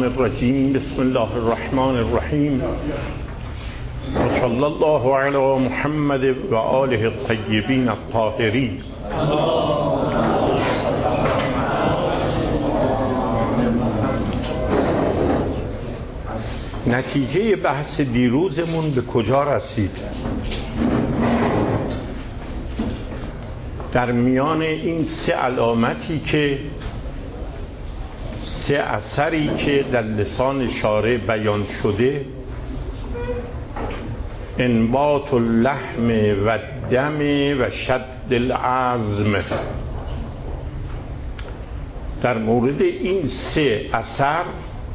الشیطان الرجیم. بسم الله الرحمن الرحیم. صلی الله علی محمد و آله الطیبین الطاهرین. نتیجه بحث دیروزمون به کجا رسید؟ در میان این سه علامتی که سه اثری که در لسان شارع بیان شده، انبات اللحم و الدم و شد العظم، در مورد این سه اثر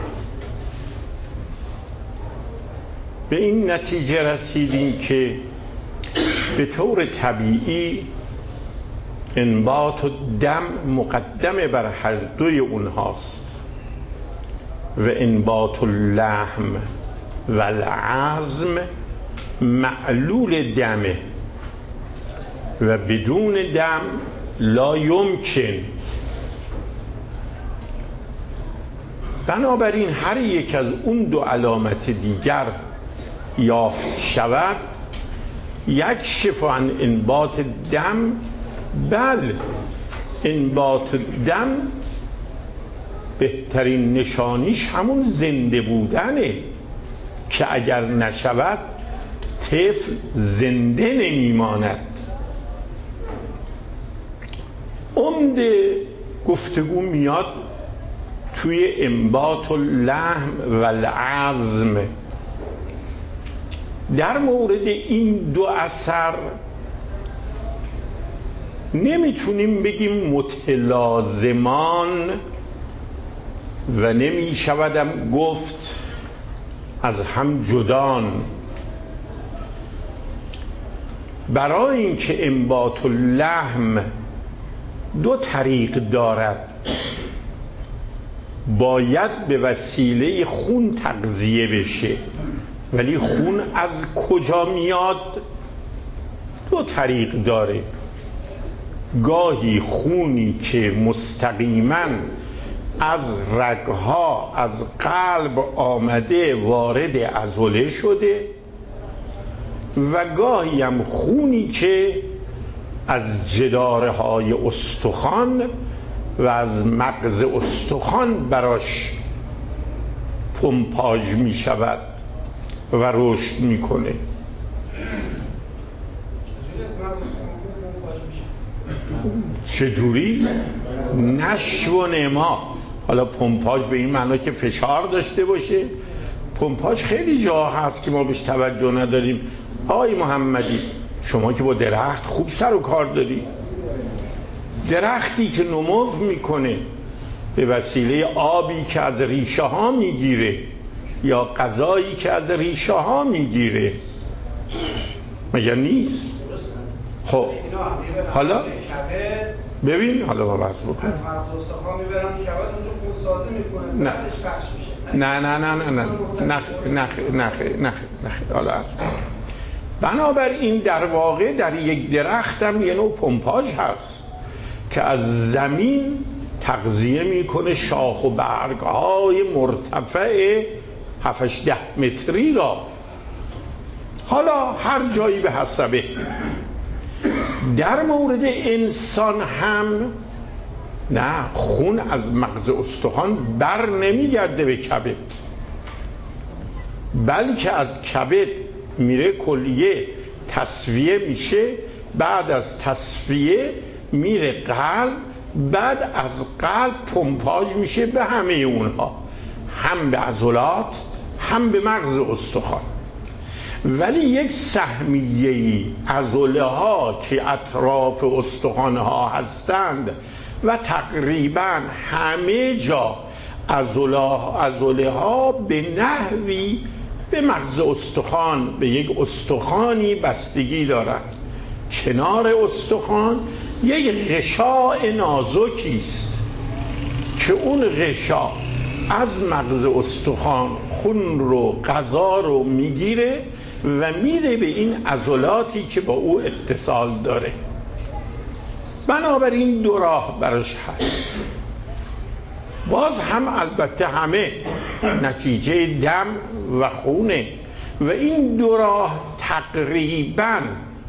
به این نتیجه رسیدیم که به طور طبیعی انبات الدم مقدم بر هر دوی اونهاست و انبات اللحم و العظم معلول دمه و بدون دم لا یمکن. بنابراین هر یک از اون دو علامت دیگر یافت شود، یکشف عن انبات دم، بل انبات دم بهترین نشانیش همون زنده بودنه که اگر نشود طفل زنده نمیماند. عمده گفتگو میاد توی انبات اللحم و العظم. در مورد این دو اثر نمیتونیم بگیم متلازمان و نمیشودم گفت از هم جدان، برای اینکه انبات اللحم دو طریق دارد، باید به وسیله خون تغذیه بشه. ولی خون از کجا میاد؟ دو طریق داره. گاهی خونی که مستقیما از رگها از قلب آمده وارد عضله شده و گاهی هم خونی که از جداره های استخوان و از مغز استخوان براش پمپاژ می شود و رشد می کنه. چجوری؟ نشو و نما. حالا پمپاژ به این معنا که فشار داشته باشه، پمپاژ خیلی جا هست که ما بهش توجه نداریم. آقای محمدی، شما که با درخت خوب سر و کار داری، درختی که نمو میکنه به وسیله آبی که از ریشه ها میگیره یا غذایی که از ریشه ها میگیره، مگر نیست؟ خب حالا ببین، حالا ما بحث بکنیم. از مغز استخوان میبرن کبد، اونجا خونسازی میکنن، بعدش پخش میشه. نه حالا اصلا بنابراین در واقع در یک درخت هم یه نوع پمپاژ هست که از زمین تغذیه میکنه شاخ و برگهای مرتفع 7-10 متری را. حالا هر جایی به حسبه. در مورد انسان هم نه، خون از مغز استخوان بر نمیگرده به کبد، بلکه از کبد میره کلیه تصفیه میشه، بعد از تصفیه میره قلب، بعد از قلب پمپاژ میشه به همه اونها، هم به عضلات هم به مغز استخوان. ولی یک سهمیه‌ای عضله ها که اطراف استخوان ها هستند و تقریبا همه جا عضله ها به نحوی به مغز استخوان، به یک استخوانی بستگی دارند. کنار استخوان یک غشاء نازکی است که اون غشاء از مغز استخوان خون رو، غذا رو میگیره و میره به این عضلاتی که با او اتصال داره. بنابراین دو راه براش هست. باز هم البته همه نتیجه دم و خونه و این دو راه تقریبا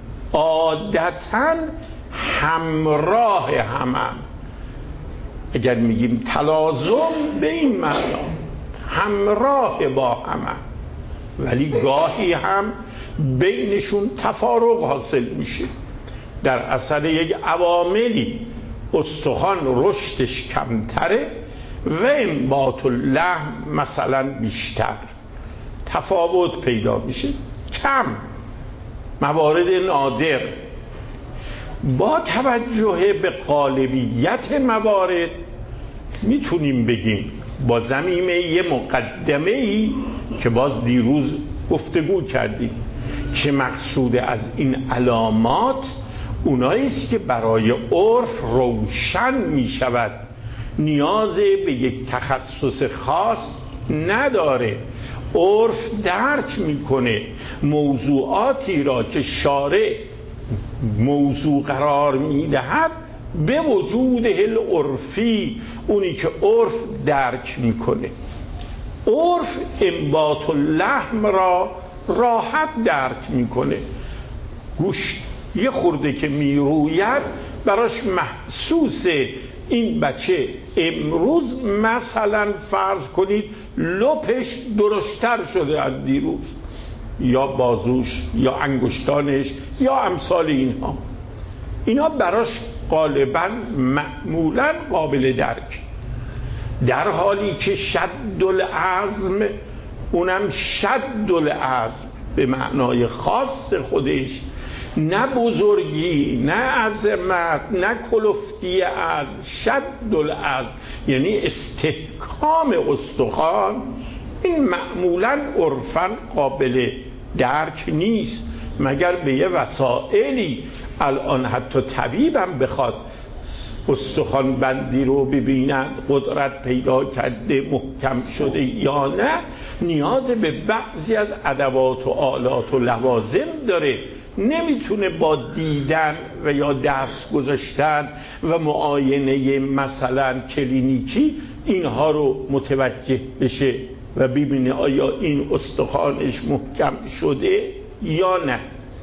عادتا همراه همم. اگر میگیم تلازم به این معنا همراه با همم، ولی گاهی هم بینشون تفارق حاصل میشه. در اثر یک عواملی استخوان رشدش کمتره و انبات اللحم مثلا بیشتر، تفاوت پیدا میشه. کم، موارد نادر. با توجه به غالبیت موارد میتونیم بگیم با ضمیمه یه مقدمه‌ای که باز دیروز گفتگو کردیم که مقصود از این علامات اوناییست که برای عرف روشن میشود، نیاز به یک تخصص خاص نداره. عرف درک میکنه موضوعاتی را که شارع موضوع قرار میدهد به وجود العرفی، اونی که عرف درک میکنه. عرف انبات اللحم را راحت درک میکنه. گوشت یه خورده که میروید براش محسوسه این بچه امروز مثلا فرض کنید لپش درشتر شده از دیروز، یا بازوش یا انگشتانش یا امثال اینها. اینا براش غالبا معمولا قابل درک، در حالی که شد العزم، اونم شد العزم به معنای خاص خودش، نه بزرگی، نه عظمت، نه کلفتی عزم، شد العزم یعنی استحکام استخوان، این معمولا عرفاً قابل درک نیست مگر به یه وسائلی. الان حتی طبیبم بخواد استخوان بندی رو ببیند قدرت پیدا کرده محکم شده یا نه، نیاز به بعضی از ادوات و آلات و لوازم داره. نمیتونه با دیدن و یا دست گذاشتن و معاینه مثلا کلینیکی اینها رو متوجه بشه و ببینه آیا این استخوانش محکم شده یا نه.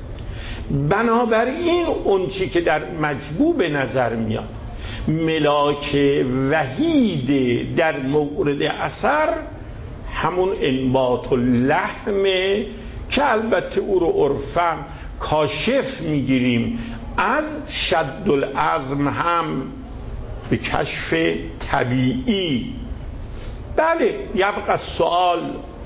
بنابراین اون چی که در مجموع به نظر میاد ملاک وحید در مورد اثر همون انبات اللحمه که البته او رو عرفاً کاشف میگیریم از شد العزم هم به کشف طبیعی. بله، یبقى السؤال،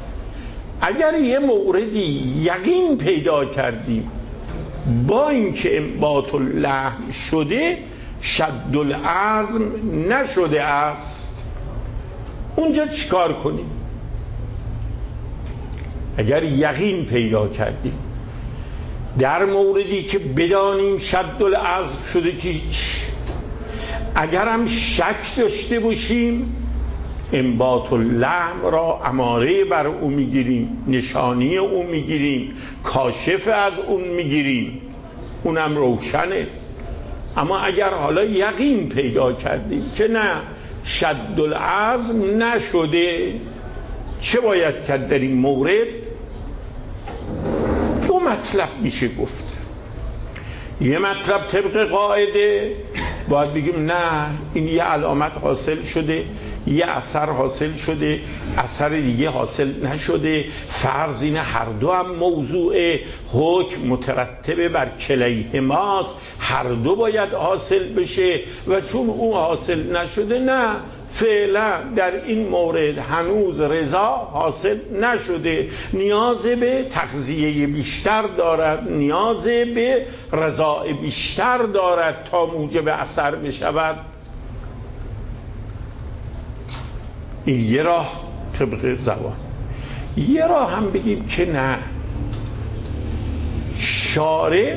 اگر یه موردی یقین پیدا کردیم با اینکه انبات اللحم شده شد العزم نشده است، اونجا چیکار کنیم؟ اگر یقین پیدا کردیم در موردی که بدانیم شد العزم شده که هیچ، اگر هم شک داشته باشیم انبات اللحم را اماره بر او میگیریم، نشانی او میگیریم، کاشف از اون میگیریم، اونم روشنه. اما اگر حالا یقین پیدا کردیم که نه شد العزم نشده، چه باید کرد در این مورد؟ دو مطلب میشه گفت. یه مطلب طبق قاعده باید بگیم نه، این یه علامت حاصل شده، یه اثر حاصل شده، اثر دیگه حاصل نشده، فرض اینه هر دو هم موضوع حکم مترتبه بر کلیهماست، هر دو باید حاصل بشه و چون اون حاصل نشده نه، فعلا در این مورد هنوز رضا حاصل نشده، نیاز به تغذیه بیشتر دارد، نیاز به رضا بیشتر دارد تا موجب اثر بشود. این یه راه طبق زبان. یه راه هم بگیم که نه، شارع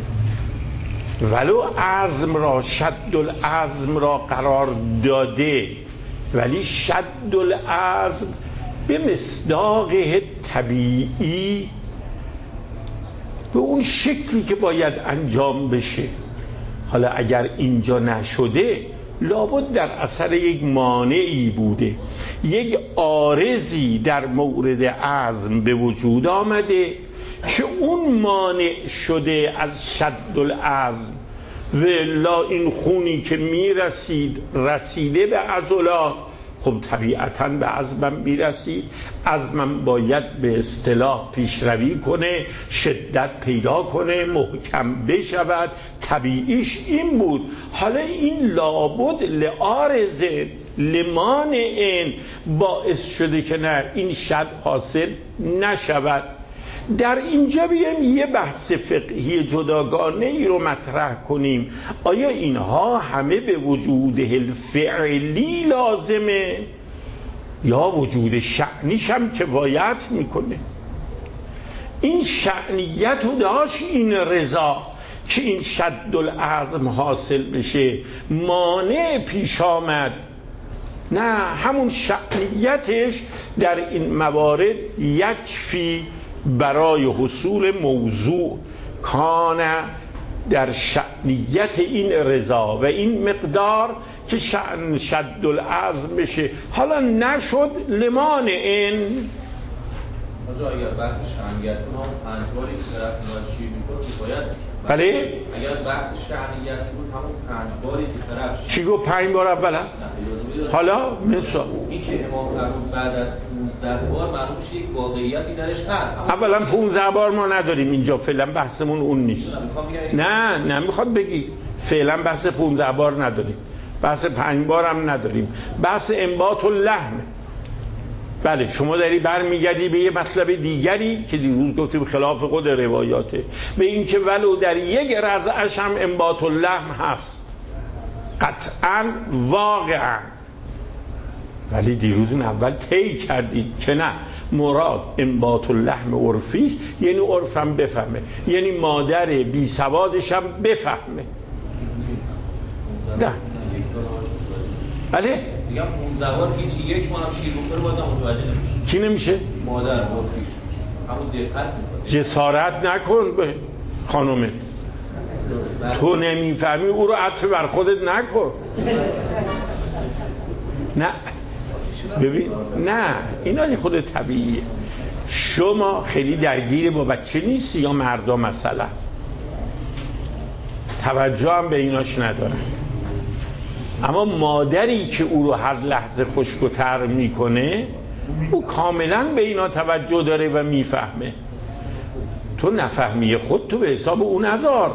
ولو عزم را شد العزم را قرار داده، ولی شد العزم به مصداق طبیعی به اون شکلی که باید انجام بشه. حالا اگر اینجا نشده لابد در اثر یک مانعی بوده، یک عارضی در مورد عزم به وجود آمده که اون مانع شده از شد العزم و لا این خونی که میرسید رسیده به عضلات، خب طبیعتاً به عزمم میرسید، عزمم باید به اصطلاح پیشروی کنه، شدت پیدا کنه، محکم بشود، طبیعیش این بود. حالا این لابد لعارض لمانع باعث شده که نه این شد حاصل نشود. در اینجا بیایم یه بحث فقهی جداگانه ای رو مطرح کنیم. آیا اینها همه به وجود الفعلی لازمه یا وجود شأنیش هم کفایت میکنه؟ این شأنیت رو داشت این رضا که این شد العزم حاصل بشه، مانع پیش آمد، نه همون شأنیتش در این موارد یکفی برای حصول موضوع کان در شأنیت این رضا و این مقدار که شأن شد العزم بشه. حالا نشد لمانع این اگر بحث شأنیت هم 5 باری که طرف میاد شیر میکنه باید بله؟ اگر بحث شأنیت بود همون 5 باری که طرف چی گفت 5 بار اولا؟ حالا مثلا این که امام فرود بعد از 15 بار معلوم میشه یک واقعیتی درش هست. اولا 15 بار ما نداریم اینجا، فعلا بحثمون اون نیست. نه میخواد بگی فعلا بحث 15 بار نداریم، بحث 5 بار هم نداریم، بحث انبات اللحم. بله شما داری برمیگردی به یه مطلب دیگری که دیروز گفتیم خلاف خود روایاته، به این که ولو در یک رضعش هم انبات اللحم هست قطعا واقعا، ولی دیروز این اول طی کردید که نه مراد انبات اللحم عرفی است، یعنی عرفم بفهمه، یعنی مادر بی سوادش هم بفهمه. نه بله میگم 15 بار که چی یک ماه شیر بخوره بازم متوجه نمیشه. چی نمیشه؟ مادر عرفیش همون دقت میکنه. جسارت نکن به خانومه، تو نمیفهمی او رو عطف بر خودت نکن. نه ببین نه اینا خود طبیعیه. شما خیلی درگیر با بچه نیستی یا مردا مثلا توجه هم به ایناش ندارن، اما مادری که او رو هر لحظه خشک و تر میکنه او کاملا به اینا توجه داره و میفهمه. تو نفهمی خود تو به حساب اون نذار،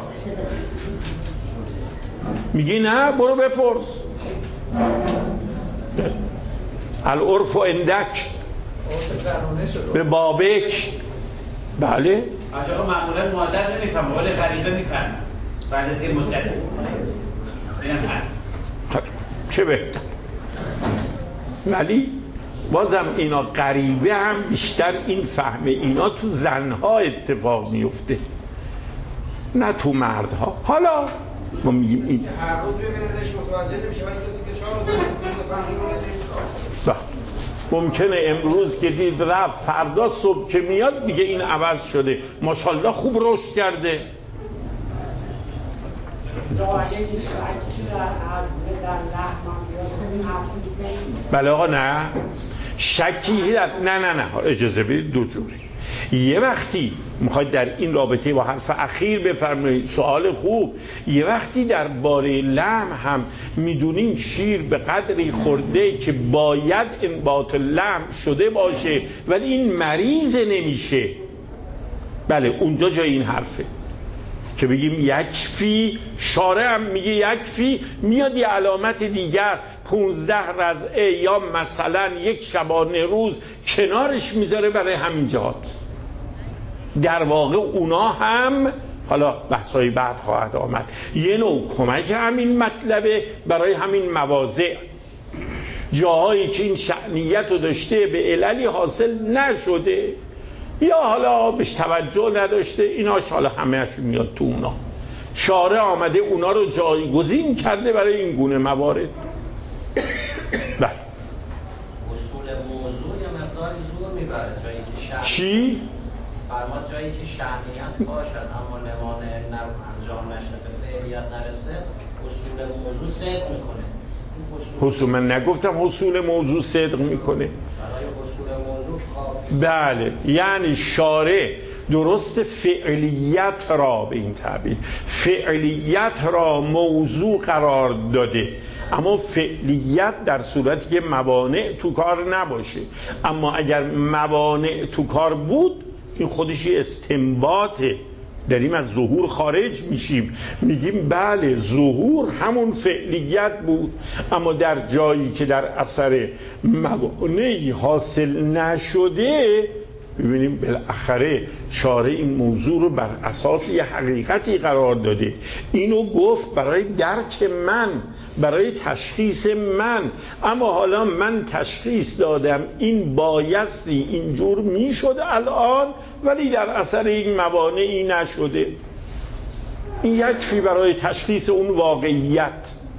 میگی نه برو بپرس. العرف اندک به بابک. بله آجا معمولا مادر نمیفهمه ولی غریبه میفهمه بعد از یه مدت. اینم هست. چه بهتر. ولی بازم اینا غریبه هم بیشتر این فهمه اینا تو زنها اتفاق میفته نه تو مردها. حالا ما میگیم این هر روز ببینیدش متوجه نمیشه، ولی کسی که 4 روز ممکنه امروز که دید رفت فردا صبح که میاد دیگه این عوض شده، ماشاءالله خوب رشد کرده. بله آقا نه شکی نه اجازه بدید دو جوره. یه وقتی میخواید در این رابطه با حرف اخیر بفرمایید سوال خوب، یه وقتی در باره لحم هم میدونیم شیر به قدری خورده که باید انبات لحم شده باشه ولی این مریض نمیشه، بله اونجا جای این حرفه که بگیم یکفی. شارع هم میگه یکفی، میاد یه علامت دیگر 15 رضعه یا مثلا یک شبانه روز کنارش میذاره برای همین جهات. در واقع اونا هم حالا بحثای بعد خواهد آمد یه نوع کمک همین مطلبه برای همین مواضع، جاهایی که این شأنیت رو داشته به عللی حاصل نشده یا حالا بهش توجه نداشته، ایناش حالا همه‌اش میاد تو اونا. شارع آمده اونا رو جایگزین کرده برای این گونه موارد. بله اصول موضوع یا مقداری زور میبره جایی که شأن چی؟ فرماد جایی که شأنیت باشد اما نمانه انجام نشه به فعلیت نرسه اصول موضوع صدق میکنه. حصول، من نگفتم حصول موضوع صدق میکنه. برای حصول موضوع کافی. بله، یعنی شارع درست فعلیت را، به این تعبیر فعلیت را موضوع قرار داده، اما فعلیت در صورتی که موانع تو کار نباشه. اما اگر موانع تو کار بود، این خودش استنباطه، داریم از ظهور خارج میشیم، میگیم بله ظهور همون فعلیت بود، اما در جایی که در اثر موانعی حاصل نشده، ببینیم بالاخره شارع این موضوع رو بر اساس یه حقیقتی قرار داده، اینو گفت برای درک من، برای تشخیص من. اما حالا من تشخیص دادم این بایستی اینجور میشده الان، ولی در اثر این موانعی نشده. این یکفی برای تشخیص اون واقعیت.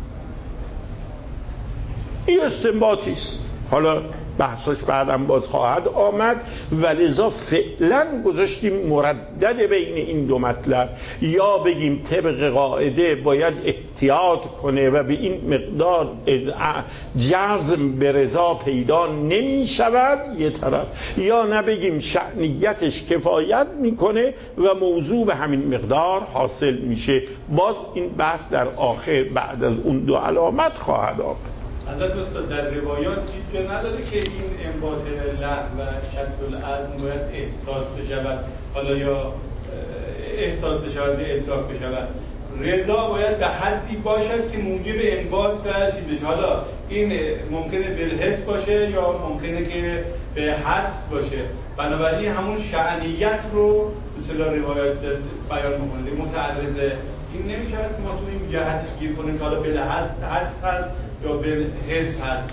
این استنباطی است، حالا بحثش بعدم باز خواهد آمد، ولذا فعلا گذاشتیم مردد بین این دو مطلب. یا بگیم طبق قاعده باید احتیاط کنه و به این مقدار جزم به رضا پیدا نمی شود یه طرف، یا نبگیم شأنیتش کفایت میکنه و موضوع به همین مقدار حاصل میشه. باز این بحث در آخر بعد از اون دو علامت خواهد آمد. حضرت استاد در روایات جا نداده که این انباط لحن و شد العزم باید احساس بشود، حالا یا احساس بشود یا ادراک بشود. رضا باید به حدی باشد که موجب انباط و چیز بشه. حالا این ممکنه بالحس باشه یا ممکنه که به حدس باشه. بنابراین همون شأنیت رو به اصطلاح روایات بیان می‌کنه. متعرضه این نمیشه که ما تو این جهتش گیر کنیم که حالا بالحدس هست یا بالحس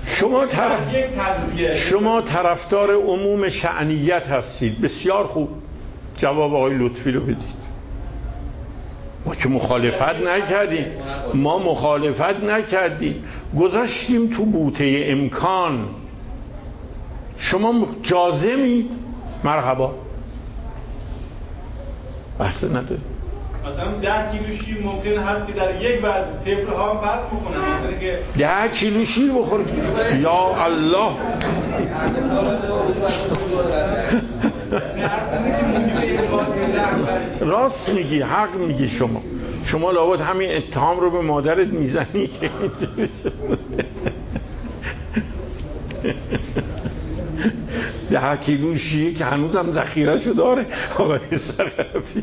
هست. شما طرفدار عموم شأنیت هستید. بسیار خوب، جواب آقای لطفی رو بدید. ما که مخالفت نکردیم، گذاشتیم تو بوته امکان. شما جازمی، مرحبا، بحث نداره. مثلا 10 کیلو شیر ممکن هست که در یک بعد طفل ها هم فرق بکنه، ممکنه که 10 کیلو شیر بخور. یا الله، راست میگی، حق میگی. شما لابد همین اتهام رو به مادرت میزنی که 10 کیلو شیر که هنوزم ذخیره‌شو داره آقای سقفی.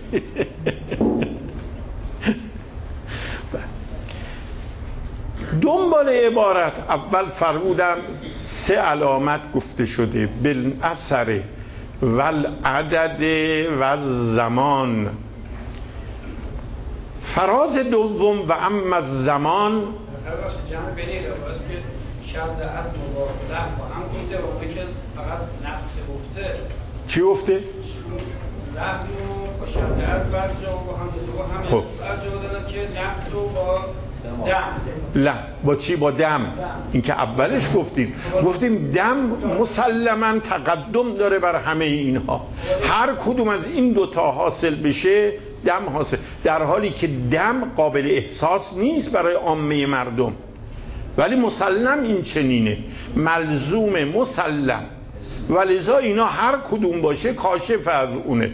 دنبال عبارت اول فرمودم 3 علامت گفته شده: بالاثر والعدد و زمان. فراز دوم و اما الزمان، جمع بین روایات که شد از مباهله با هم گفته و اونی که فقط نفس گفته. چی گفته؟ لحن و با شد از برجا و با هم دوتا خب برجا دادن که نفس و با دم. لا، با چی؟ با دم. این که اولش گفتیم دم مسلماً تقدم داره بر همه اینها. هر کدوم از این دوتا حاصل بشه دم حاصل، در حالی که دم قابل احساس نیست برای عامه مردم، ولی مسلم این چنینه، ملزوم مسلم، ولذا اینا هر کدوم باشه کاشف از اونه.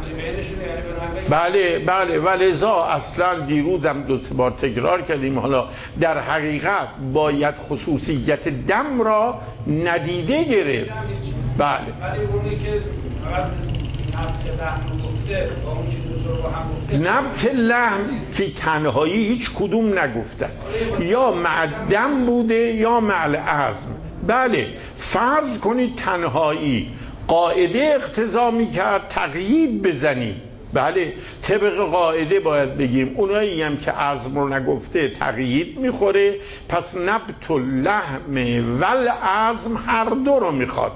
بله ولذا اصلا دیروزم 2 بار تکرار کردیم، حالا در حقیقت باید خصوصیت دم را ندیده گرفت. بله ولی اونی که فقط نبت لحن گفته با اون چیز رو با هم گفته، نبت لحن که تنهایی هیچ کدوم نگفتن، یا معدم بوده یا معل عزم. بله فرض کنید تنهایی قاعده اقتضا میکرد تقیید بزنیم، بله طبق قاعده باید بگیم اونایی هم که عزم رو نگفته تقیید میخوره، پس نبت اللحم والعزم هر دو رو میخواد.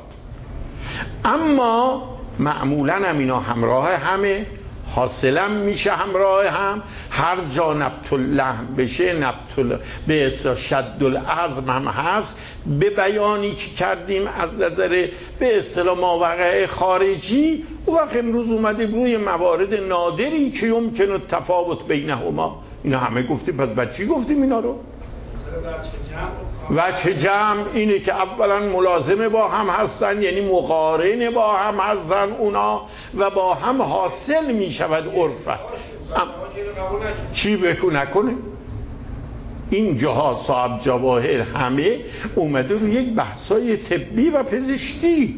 اما معمولا هم اینا همراه همه، حاصلم میشه همراه هم. هر جا نبت اللحم بشه نبت به اصطلاح شد العزم هم هست، به بیانی که کردیم از نظر به اصطلاح ماوقع خارجی. و وقت امروز اومده روی موارد نادری که یمکن التفاوت بینهما، اینا همه گفتیم. پس بعد چی گفتیم اینا رو؟ جمع وجه جمع اینه که اولا ملازمه با هم هستن، یعنی مقارن با هم هستن اونا و با هم حاصل می شود عرفه. چی بکو نکنه؟ این جاها صاحب جواهر همه اومده رو یک بحثای طبی و پزشکی،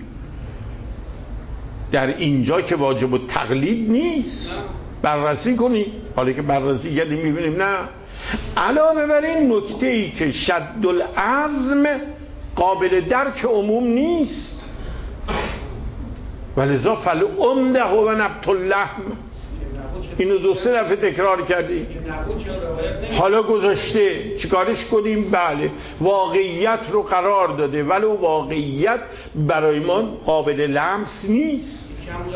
در اینجا که واجب التقلید نیست بررسی کنی. حالا که بررسی کردیم میبینیم نه. علاوه بر این نکته ای که شد العزم قابل درک عموم نیست، ولذا فالعمده و نبت اللحم، اینو 2-3 دفعه تکرار کردیم. حالا گذاشته چیکارش کنیم؟ بله واقعیت رو قرار داده، ولو واقعیت برای ما قابل لمس نیست.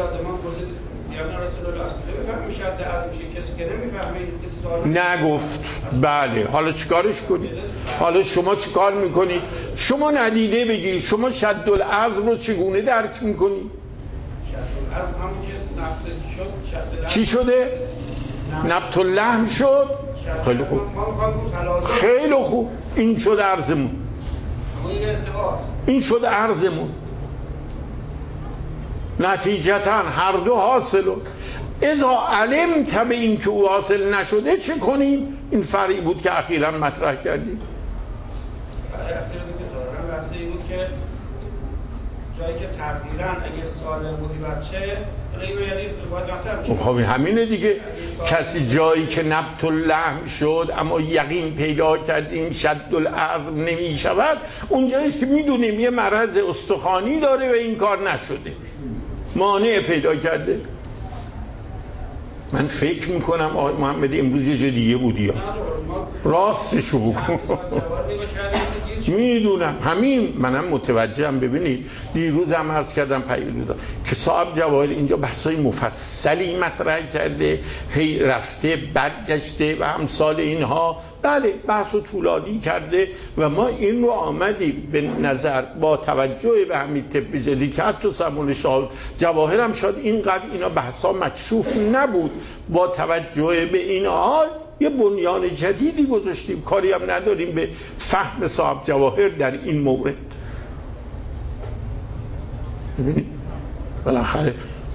نگفت. بله حالا چیکارش کنید؟ حالا شما چیکار میکنید؟ شما ندیده بگید شما شد العزم رو چگونه درک میکنید؟ چی شده؟ نبت اللحم شد. خیلی خوب، خیلی خوب، این شد عرضمون، این شد عرضمون. نتیجتا هر دو حاصلو. اذا علمت به این که او حاصل نشده چه کنیم؟ این فرعی بود که اخیراً مطرح کردیم. جایی که تقدیراً اگر سالم بودی بچه غیر یعنی باید خب همینه دیگه. کسی جایی که نبت اللحم شد اما یقین پیدا کردیم شد العزم نمی شود، اونجاییست که میدونیم یه مرض استخوانی داره و این کار نشده، مانع پیدا کرده. من فکر میکنم آقای محمدی امروز یه جای دیگه بودی یا راستشو بکن. میدونم همین، منم متوجهم. ببینید دیروز هم عرض کردم پیروزا که صاحب جواهر اینجا بحثای مفصلی مطرح کرده، هی رفته برگشته و امثال اینها. بله بحثو طولانی کرده و ما این رو آمدیم به نظر با توجه به همین طب جدید که حتی سمون جواهر هم شاید اینقدر اینا بحثا مکشوف نبود، با توجه به اینها یه بنیان جدیدی گذاشتیم. کاری هم نداریم به فهم صاحب جواهر در این مورد. ببینید بالاخره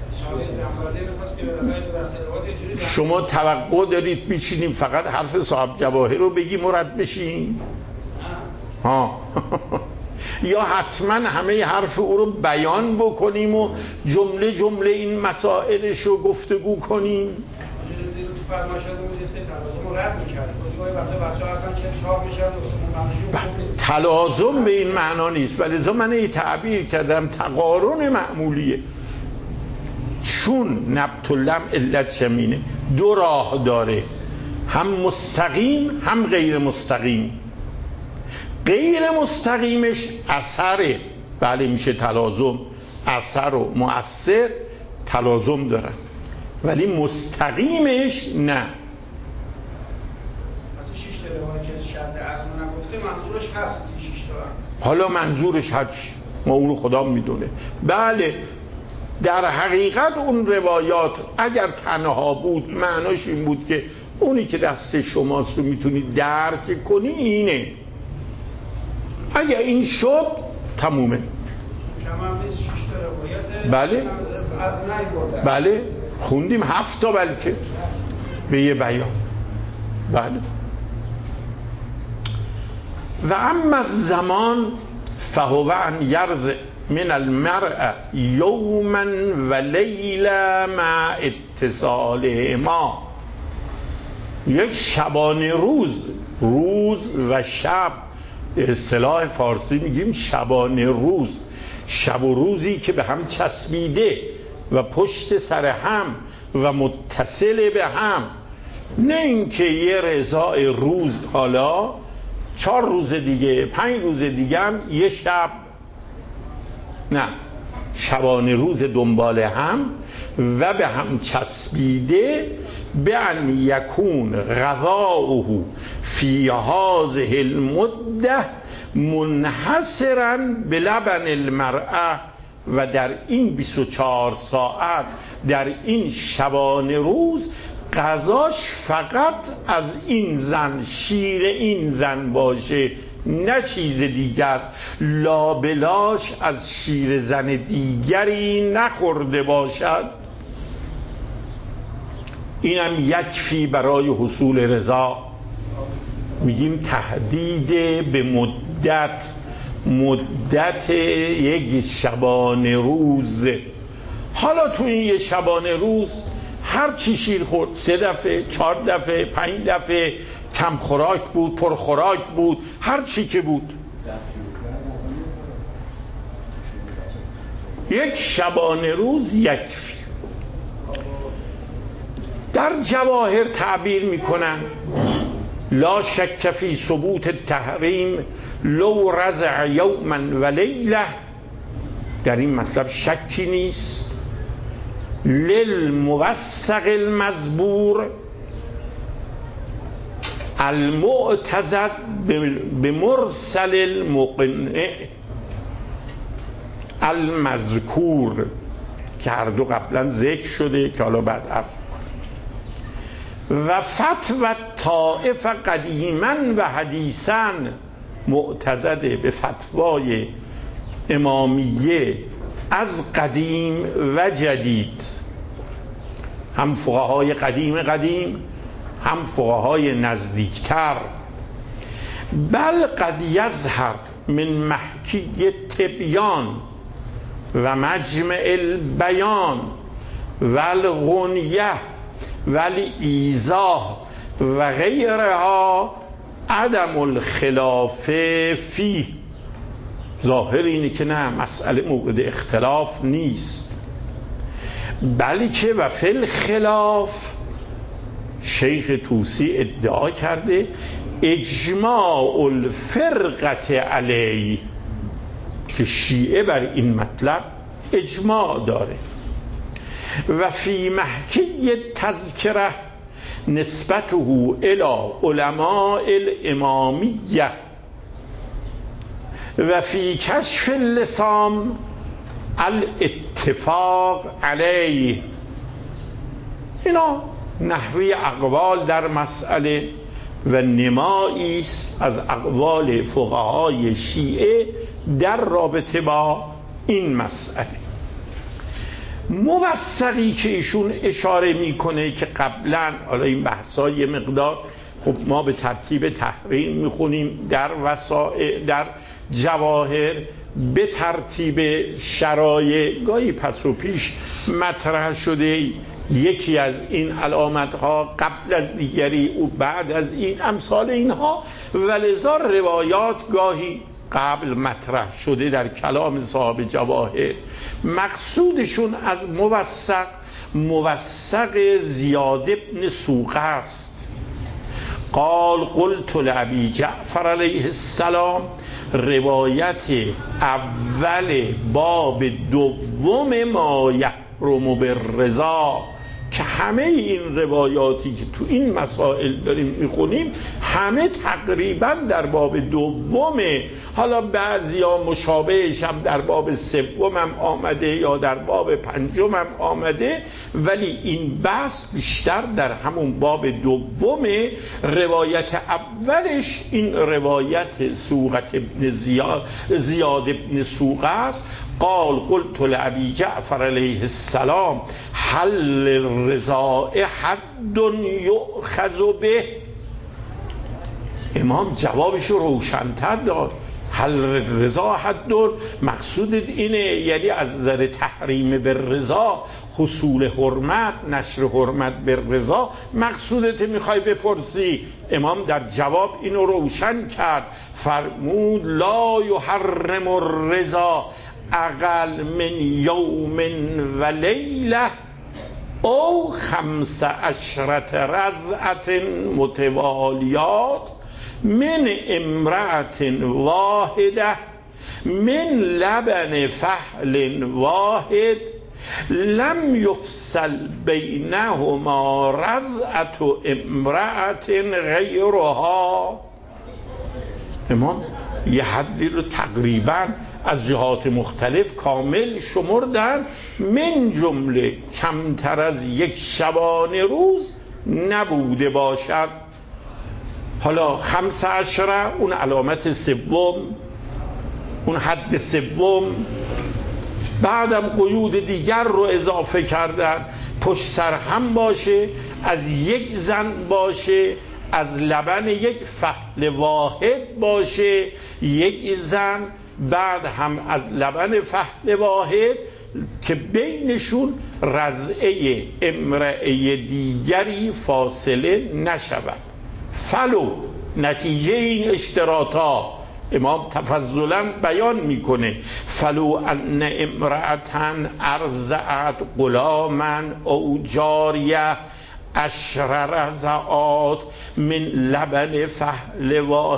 شما توقع دارید بیچینیم فقط حرف صاحب جواهر رو بگی مرد بشین؟ ها یا حتما همه حرف او رو بیان بکنیم و جمله جمله این مسائلش رو گفتگو کنیم؟ تلازم به این معنا نیست، ولی من این تعبیر کردم تقارن معمولیه. چون نبت اللحم علت شمینه، دو راه داره، هم مستقیم هم غیر مستقیم. غیر مستقیمش اثره، بله میشه تلازم، اثر و مؤثر تلازم دارن، ولی مستقیمش نه. اصلا 6 تا روایت که شد عزم نگفته منظورش هست 6 تا. حالا منظورش هرچی ما اون رو خدا میدونه. بله در حقیقت اون روایات اگر تنها بود معناش این بود که اونی که دست شماست رو میتونی درک کنی اینه. اگه این شد تمومه. بله بله خوندیم 7 تا بلکه به یه بیان. بله. و اما الزمان فهو ان یرز من المرء یوما و لیلا مع اتصالهما. یک شبانه روز، روز و شب، اصطلاح فارسی میگیم شبانه روز، شب و روزی که به هم چسبیده و پشت سر هم و متصل به هم، نه اینکه یه رضای روز حالا 4 روز دیگه 5 روز دیگه هم یه شب، نه، شبانه روز دنبال هم و به هم چسبیده. به ان یکون غذاؤه فی هذه المده منحصرا بلبن المرأه. و در این 24 ساعت در این شبانه روز غذاش فقط از این زن، شیر این زن باشه نه چیز دیگر، لابلاش از شیر زن دیگری نخورده باشد. اینم یکفی برای حصول رضا. میگیم تهدید به مدت یک شبانه روز. حالا تو این یک شبانه روز هر چی شیر خورد، 3 دفعه، 4 دفعه، 5 دفعه، کم خوراک بود، پر خوراک بود، هر چی که بود، یک شبانه روز یکفی. در جواهر تعبیر میکنن لا شک فی ثبوت التحریم لو رزع یوما و لیله. در این مطلب شکی نیست. للموثق المزبور المعتزد بمرسل المقنع المذکور، که هر دو قبلا ذکر شده که حالا بعد عرض کنم. و فتوى طائف قدیما و حدیثا، معتزد به فتوای امامیه از قدیم و جدید، هم فقهای قدیم هم فقهای نزدیکتر. بل قد یظهر من محکی تبیان و مجمع البیان و الغنیه و الایضاح و غیرها عدم الخلاف فیه. ظاهر اینه که نه، مسئله مورد اختلاف نیست، بلکه و فی الخلاف شیخ طوسی ادعا کرده اجماع الفرقت علیه، که شیعه بر این مطلب اجماع داره. و فی محکی تذکره نسبته الی علماء الامامیه و فی کشف اللسام الاتفاق علیه. اینا نحوی اقوال در مسئله و نمایی است از اقوال فقهای شیعه در رابطه با این مسئله. موثقی که ایشون اشاره میکنه که قبلا، حالا این بحث‌ها یه مقدار خب ما به ترتیب تحریم میخونیم، در وسائل، در جواهر به ترتیب شرایع، گاهی پس و پیش مطرح شده یکی از این علامت‌ها قبل از دیگری او بعد از این، امثال اینها، ولذا روایات گاهی قبل مطرح شده در کلام صاحب جواهر. مقصودشون از موثق زیاد ابن سوقه است. قال قلت لابی جعفر علیه السلام، روایت اول باب دوم ما یحرم بالرضا، که همه این روایاتی که تو این مسائل داریم میخونیم همه تقریبا در باب دومه. حالا بعضیا مشابهش هم در باب سوم هم آمده یا در باب پنجم هم آمده، ولی این بحث بیشتر در همون باب دومه. روایت اولش این روایت سوقت ابن زیاد ابن سوقه است. قال قلت لابی جعفر علیه السلام هل الرضا حد یؤخذ به. امام جوابش رو روشن‌تر داد. هل الرضا حد، مقصود اینه یعنی از نظر تحریم به رضا، حصول حرمت، نشر حرمت به رضا، مقصودت میخوای بپرسی. امام در جواب اینو روشن کرد، فرمود لا یحرم الرضا اقل من یوم و لیله او 15 رضعة متوالیات من امرأة واحده من لبن فحل واحد لم یفصل بینهما رضعة امرأة غیرها. امام یه حدی رو تقریبا از جهات مختلف کامل شمردن، من جمله کمتر از یک شبانه روز نبوده باشد. حالا 15 اون علامت سوم، اون حد سوم. بعدم قیود دیگر رو اضافه کردن، پشت سر هم باشه، از یک زن باشه، از لبن یک فحل واحد باشه یک زن، بعد هم از لبن فحل واحد که بینشون رضعه امرأه دیگری فاصله نشود. فلو نتیجه این اشتراطا امام تفضلا بیان میکنه، فلو ان امرأتن ارضعت غلاما او جاریه 10 رضعات من لبن فحل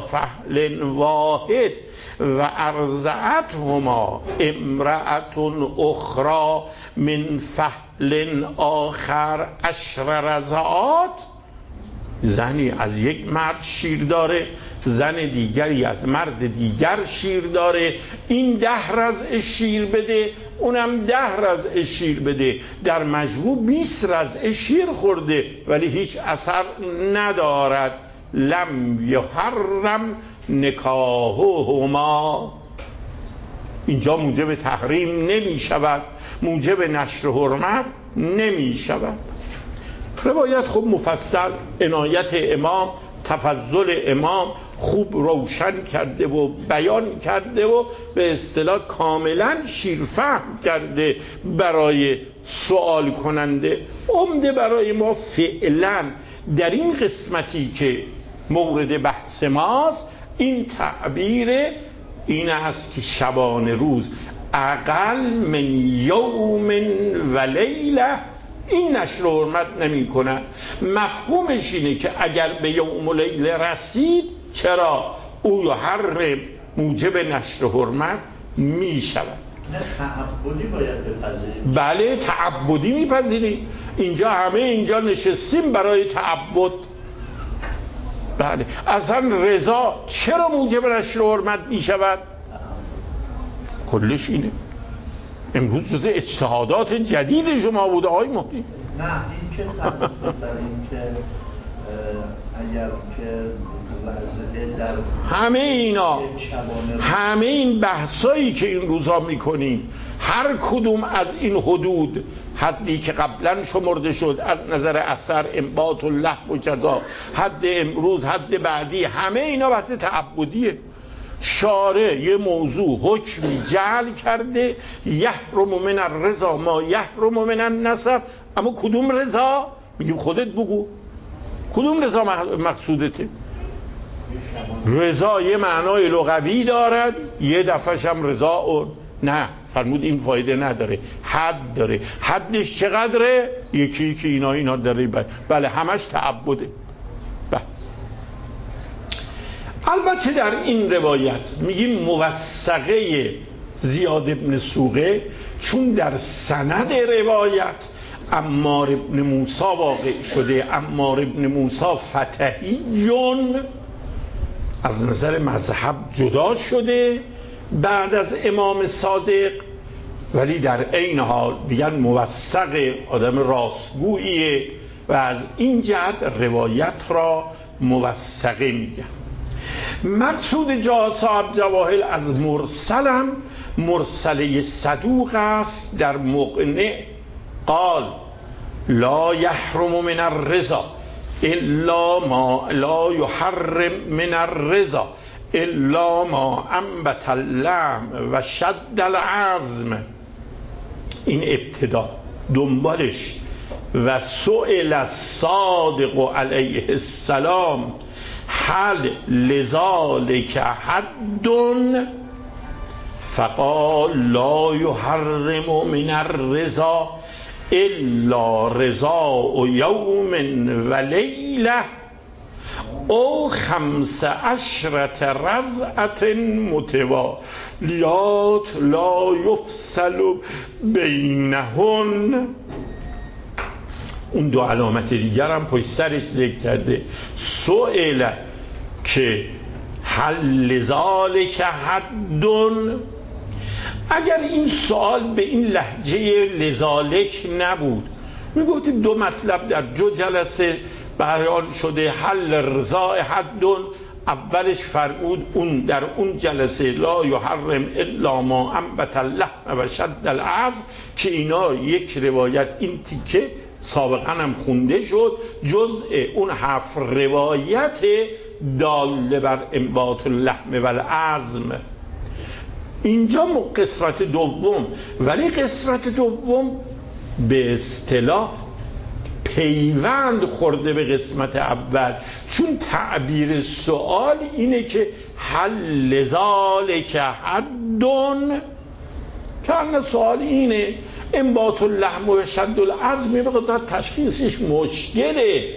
واحد و ارضعتهما امرأة اخرى من فحل آخر 10 رضعات. زنی از یک مرد شیر داره، زن دیگری از مرد دیگر شیر داره، این 10 رضع شیر بده، اونم 10 رضع شیر بده، در مجموع 20 رضع شیر خورده ولی هیچ اثر ندارد. لم یحرم نکاحهما، اینجا موجب تحریم نمی شود، موجب نشر حرمت نمی شود. روایت خوب مفصل عنایت امام، تفضل امام خوب روشن کرده و بیان کرده و به اصطلاح کاملا شیرفهم کرده برای سوال کننده. عمده برای ما فعلا در این قسمتی که مورد بحث ماست این تعبیر این است که شبانه روز اقل من یوم و لیله این نشر حرمت نمی کنن. مفهومش اینه که اگر به یوم و لیله رسید چرا او یحرم موجب نشر حرمت می شود. نه تعبدی باید بپذیریم. بله تعبدی میپذیریم، اینجا همه اینجا نشستیم برای تعبد. بله اصلا رضا چرا موجب نشر حرمت می شود؟ کلش اینه. امروز جز اجتهادات جدید شما بوده آقای مهدی. نه این که ثبت بر این که اگر که رضعه در همه اینا، همه این بحثایی که این روزا میکنیم، هر کدوم از این حدود، حدی که قبلا شمرده شد از نظر اثر انبات و لحو و جزا، حد امروز، حد بعدی، همه اینا بحث تعبدیه. شارع یه موضوع حکمی جعل کرده، یحرم من الرضا ما یحرم من النسب، اما کدوم رضا؟ میگیم خودت بگو کدوم رضا مقصودته. رضا یه معنای لغوی دارد، یه دفعش هم رضا نه فرمود این فایده نداره، حد داره. حدش چقدره؟ یکی که اینا داره. بله همش تعبده. بله. البته در این روایت میگیم موثقه زیاد ابن سوقه، چون در سند روایت عمار ابن موسی واقع شده. عمار ابن موسی فتحیون از نظر مذهب جدا شده بعد از امام صادق، ولی در عین حال بیان موثق، آدم راستگوییه و از این جهت روایت را موثقه میگن. مقصود جا صاحب جواهر از مرسلم مرسله صدوق است. در مقنع قال لا یحرم من الرضا الا ما لا یحرم من الرضا الا ما انبت اللحم و شد العظم. این ابتدا، دنبالش و سئل الصادق علیه السلام هل لذالک حد فقال لا یحرم من الرضا الا رضاء یوم و لیله او 15 رضعة متوالیات لا یفصل بینهن. اون دو علامت دیگر هم پشت سرش ذکر کرده. سئل که هل لذالک حد، اگر این سوال به این لهجه لذالک نبود میگفتیم دو مطلب در جو جلسه بیان شده حل رضا حدون. اولش فرمود اون در اون جلسه لا یحرم الا ما انبت اللحم و شد العظم، که اینا یک روایت این تیکه سابقا هم خونده شد جزء اون 7 روایت داله بر انبات اللحم و العظم. اینجا قسمت دوم، ولی قسمت دوم به اصطلاح پیوند خورده به قسمت اول، چون تعبیر سوال اینه که حل ذالک حدون، که سوال اینه انبات اللحم و شد العظم به قدرت تشخیصش مشکله،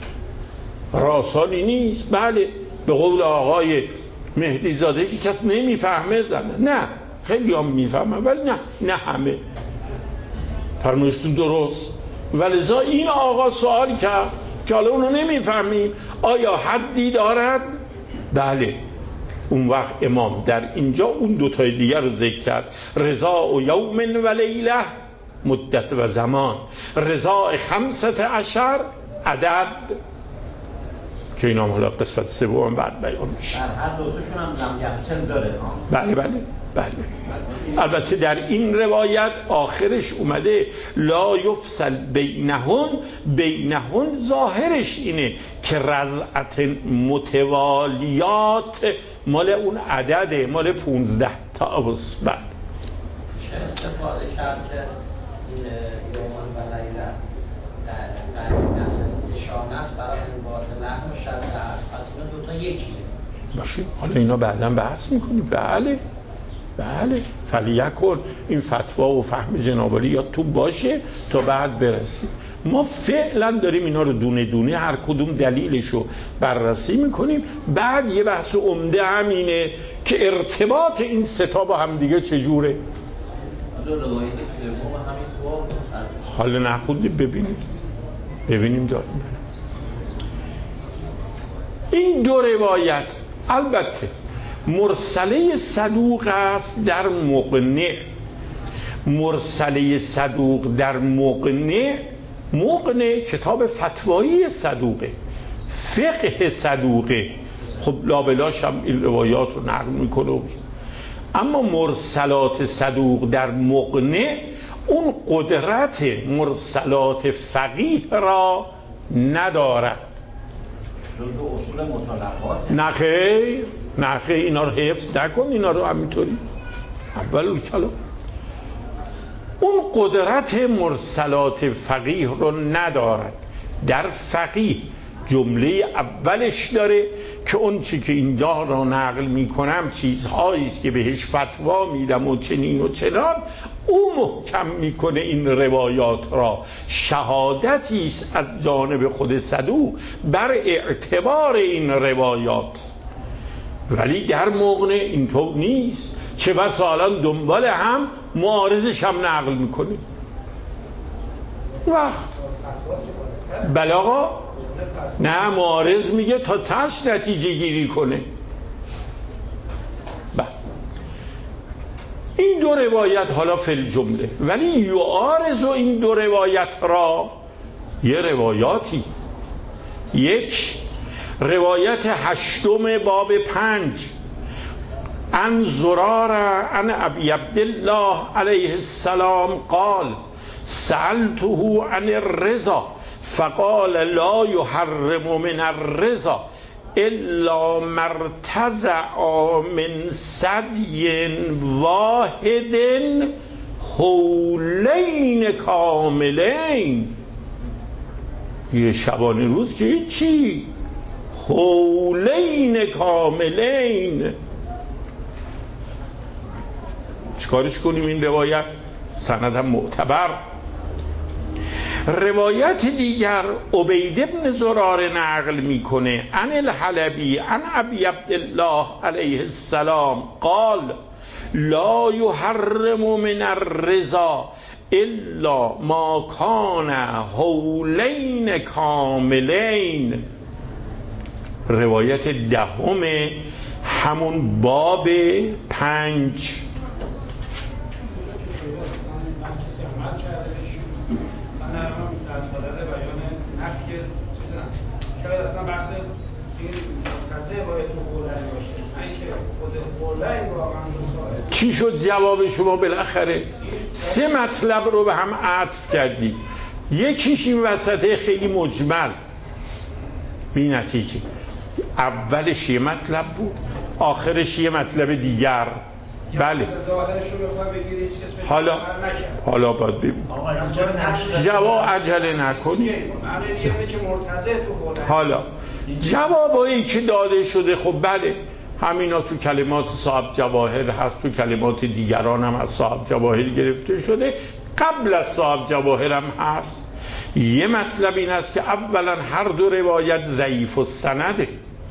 راسالی نیست. بله به قول آقای مهدی زاده که کس نمیفهمه زنه، نه خیلی هم میفهمه ولی نه همه. فرمایشتون درست. ولذا این آقا سوال کرد که حالا اونو نمیفهمیم آیا حدی دارد؟ بله. اون وقت امام در اینجا اون دوتای دیگر رو ذکر کرد، رضا و یوم و لیله مدت و زمان، رضا 15 عدد، که اینا حالا قسمت سوم بعد بیان میشه. در هر دوتاشون هم نمی‌یفتن داره. بله. البته در این روایت آخرش اومده لا یفصل بینهن ظاهرش اینه که رضعت متوالیات مال اون عدده، مال 15 تا عباس. بله چه استفاده کرد که این یومان و لیله در این نسل اشاره است برای انبات لحم و شد العظم، پس اینا دوتا یکیه باشه. حالا اینا بعدا بحث میکنیم. بله فلیکن این فتوا و فهم جنابالی یا تو باشه تا بعد برسیم. ما فعلا داریم اینا رو دونه دونه هر کدوم دلیلشو بررسی میکنیم. بعد یه بحث عمده همینه که ارتباط این ستا با هم دیگه چجوره. حالا نخوندیم ببینیم داریم. این دو روایت البته مرسله صدوق است در مقنع. مرسله صدوق در مقنع کتاب فتوایی صدوقه، فقه صدوقه، خب لابلاش هم این روایات رو نقل میکنه. اما مرسلات صدوق در مقنع اون قدرت مرسلات فقیه را ندارد. نه خیر اینا رو حفظ نکن، اینا رو همینطوری اول کلام. اون قدرت مرسلات فقیه رو ندارد. در فقیه جمله اولش داره که اون چی که اینجا رو نقل میکنم چیزهایی است که بهش فتوا میدم و چنین و چنان، او محکم میکنه این روایات را. شهادتی است از جانب خود صدوق بر اعتبار این روایات. ولی در مقنع اینطور نیست، چه بسا الان دنبال هم معارضش هم نقل میکنه. وقت بله آقا، نه معارض میگه تا تش نتیجه گیری کنه. این دو روایت حالا فی الجمله، ولی یعارض این دو روایت را یه روایاتی. یک روایت 8 باب 5 عن زرار عن ابی عبدالله علیه السلام قال سألته عن الرضا فقال لا يحرم من الرضا الا مرتزع من ثدی واحد حولین کاملین. یه شبانه روز که هیچی، حولین کاملین. چیکارش کنیم این روایت؟ سند هم معتبر. روایت دیگر عبید بن زرار نقل میکنه عن الحلبی عن ابی عبدالله علیه السلام قال لا يحرم من الرضا الا ما کان حولین کاملین. روایت 10 همون باب 5. در صدد بیان نفی چی شد جواب شما بالاخره؟ 3 مطلب رو به هم عطف کردی، یکیش این وسطه خیلی مجمل بی نتیجه، اولش یه مطلب بود آخرش یه مطلب دیگر. بله حالا باید ببین جواب عجله نکنی. حالا جوابایی که داده شده خب بله همینا تو کلمات صاحب جواهر هست، تو کلمات دیگران هم از صاحب جواهر گرفته شده، قبل از صاحب جواهر هم هست. یه مطلب این است که اولا هر دو روایت ضعیف السنده،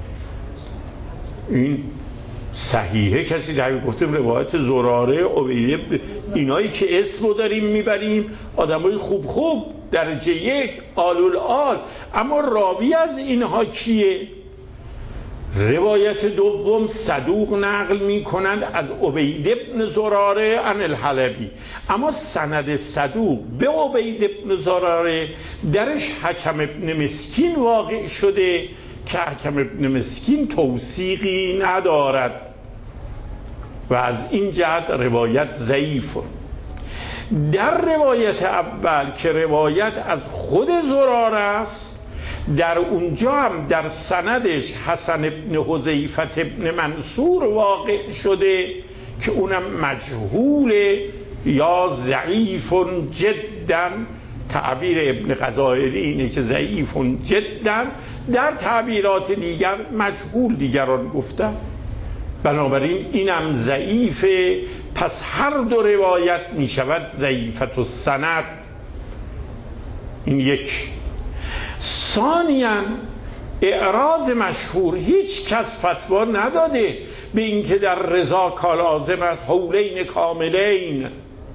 این صحیحه کسی در گفتم روایت زراره عبیده اینایی که اسمو داریم میبریم آدمای خوب خوب درجه 1 آل، اما راوی از اینها کیه؟ روایت دوم صدوق نقل میکنند از عبید ابن زراره عن الحلبی، اما سند صدوق به عبید ابن زراره درش حکم ابن مسکین واقع شده که حکم ابن مسکین توثیقی ندارد و از این جهت روایت ضعیف. در روایت اول که روایت از خود زراره است، در اونجا هم در سندش حسن ابن حذیفه ابن منصور واقع شده که اونم مجهول یا ضعیف جدا. تعبیر ابن غزائری اینه که ضعیف جدا، در تعبیرات دیگر مجهول دیگران گفتن، بنابراین اینم ضعیفه. پس هر دو روایت می شود ضعیفت السند. این یک. ثانیاً اعراض مشهور، هیچ کس فتوا نداده به اینکه در رضا کالازم است حولین کاملین،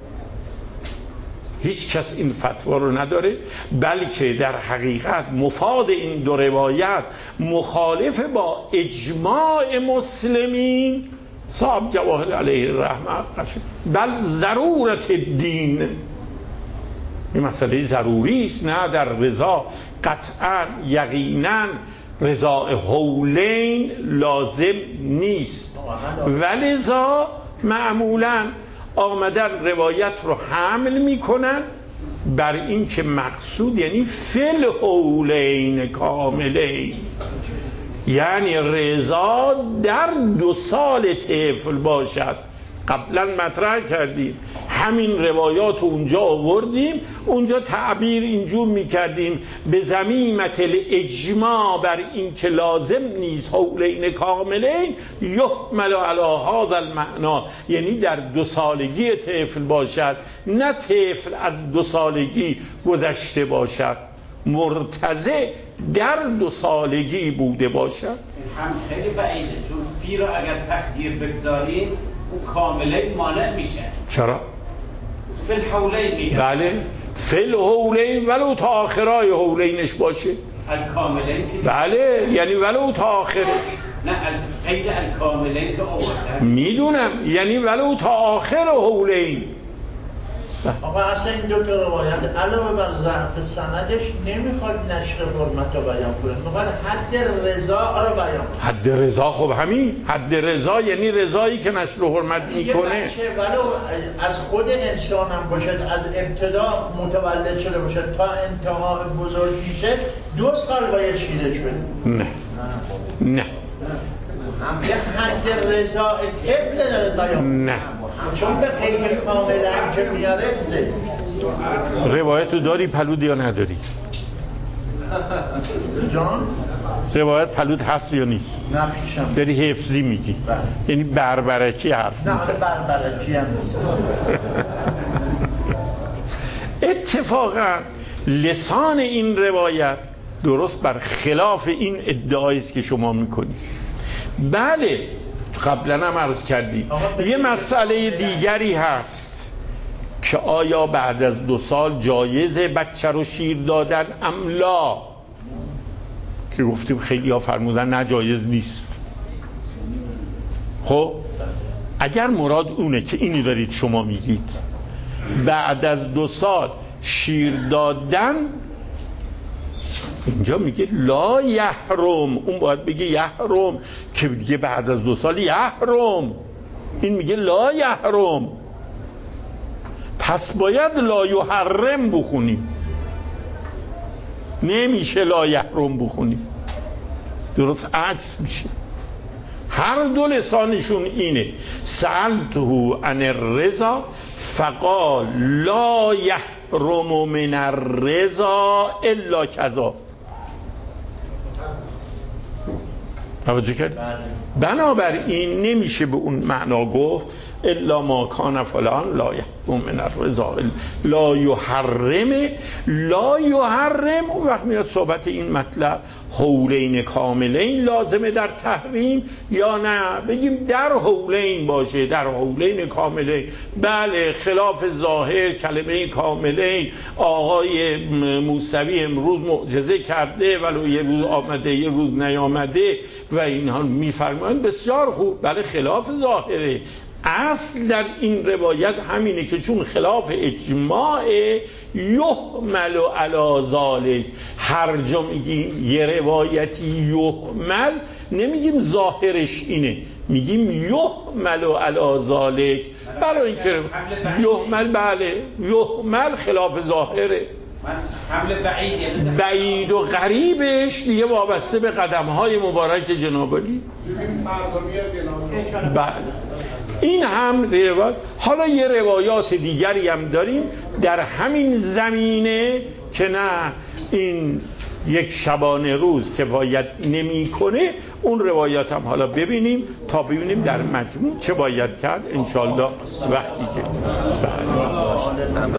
هیچ کس این فتوا رو نداره، بلکه در حقیقت مفاد این دو روایت مخالف با اجماع مسلمین صاحب جواهر علیه الرحمه، بل ضرورت الدین، این مسئله ضروری است، نه در رضا قطعا یقینا رضا حولین لازم نیست، ولذا معمولا آمدن روایت رو حمل میکنن بر این که مقصود یعنی فل حولین کاملین، یعنی رضا در 2 سال طفل باشد. قبلا مطرح کردیم همین روایات اونجا آوردیم، اونجا تعبیر اینجور میکردیم به ضمیمت الاجماع بر این که لازم نیست حولین کاملین یحمل علی هذا المعنی، یعنی در 2 سالگی طفل باشد، نه طفل از 2 سالگی گذشته باشد، مرتضع در 2 سالگی بوده باشد. هم خیلی بعیده، چون فی رو اگر تقدیر بگذاریم اون کامله مانع میشه. چرا؟ فل حولین میگه. بله فل حولین ولو تا آخرای حولینش باشه. الکاملین که بله یعنی ولو تا آخرش. نه قید الکاملین که آورده میدونم، یعنی ولو تا آخر حولین. آقا اصلا این 2 تا روایت علاوه بر ضعف سندش نمیخواد نشر حرمت رو بیان کنه، میخواد حد رضا رو بیان کنه. حد رضا خب همین حد رضا یعنی رضایی که نشر حرمت میکنه. ولو از خود انسان هم باشد، از ابتدا متولد شده باشد تا انتها بزرگ میشه 2 سال باید شیرش بده. نه یه حد رضا طفل داره بیان، نه چون به قید کاملا که میاره زه. روایتو داری پلود یا نداری؟ جان؟ روایت پلود هست یا نیست؟ نه پیشم داری حفظی میگی؟ یعنی بربرکی حرف نه میزنی؟ بربرکی هم نیست. اتفاقا لسان این روایت درست بر خلاف این ادعایی است که شما میکنی. بله قبلا هم عرض کردیم یه مسئله دیگری هست که آیا بعد از 2 سال جایزه بچه رو شیر دادن ام لا، که گفتیم خیلی ها فرمودن نه جایز نیست. خب اگر مراد اونه که اینی دارید شما میگید بعد از 2 سال شیر دادن اینجا میگه لا یحرم، اون باید بگه یحرم که دیگه بعد از 2 سال یحرم، این میگه لا یحرم، پس باید لا یحرم بخونیم، نمیشه لا یحرم بخونیم، درست عکس میشه. هر دو لسانشون اینه. سألته عن الرضا فقال لا یحرم من الرضا الا کذا. توجه کرد؟ بنابراین نمیشه به اون معنا گفت الا ما کان فلان لا یحرم من الرضا لا یحرم. لا یحرم اون وقت میاد صحبت این مطلب حولین کاملین لازمه در تحریم یا نه بگیم در حولین باشه، در حولین کاملین. بله خلاف ظاهر کلمه کاملین، آقای موسوی امروز معجزه کرده ولو یه روز آمده یه روز نیامده و اینها میفرمایند بسیار خوب، بله خلاف ظاهره. اصل در این روایت همینه که چون خلاف اجماع یحمل علی ذالک، هر جا میگیم یه روایتی یحمل نمیگیم ظاهرش اینه، میگیم یحمل علی ذالک، برای اینکه یحمل بله یحمل خلاف ظاهره. حمل بعید بعید و غریبش دیگه وابسته به قدم‌های مبارک جناب علی. بله این هم روایت. حالا یه روایات دیگری هم داریم در همین زمینه که نه این یک شبانه روز کفایت نمی‌کنه. اون روایات هم حالا ببینیم تا ببینیم در مجموع چه باید کرد انشالله وقتی که